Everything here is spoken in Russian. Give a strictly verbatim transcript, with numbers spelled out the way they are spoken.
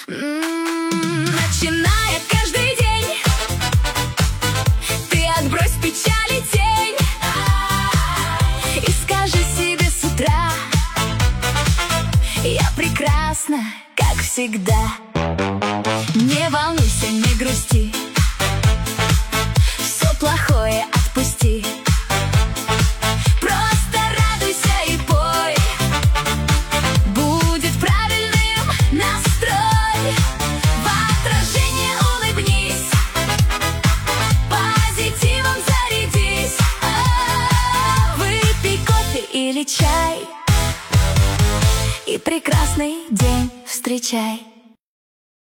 М-м, Начиная каждый день, ты отбрось печаль и тень и скажи себе с утра: я прекрасна, как всегда. Не волнуйся, не грусти, все плохое отпусти. Просто радуйся и пой, будет правильным настрой. В отражение улыбнись, позитивом зарядись. О, выпей кофе или чай и прекрасный день встречай.